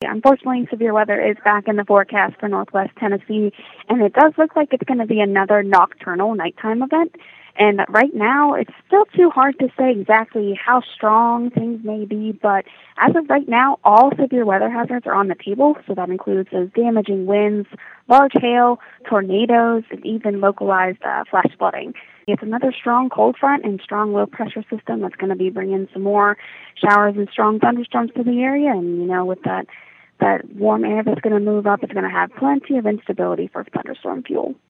Unfortunately, severe weather is back in the forecast for Northwest Tennessee, and it does look like it's going to be another nocturnal nighttime event. And right now, it's still too hard to say exactly how strong things may be, but as of right now, all severe weather hazards are on the table, so that includes those damaging winds, large hail, tornadoes, and even localized flash flooding. It's another strong cold front and strong low-pressure system that's going to be bringing some more showers and strong thunderstorms to the area, and, with that warm air that's going to move up, it's going to have plenty of instability for thunderstorm fuel.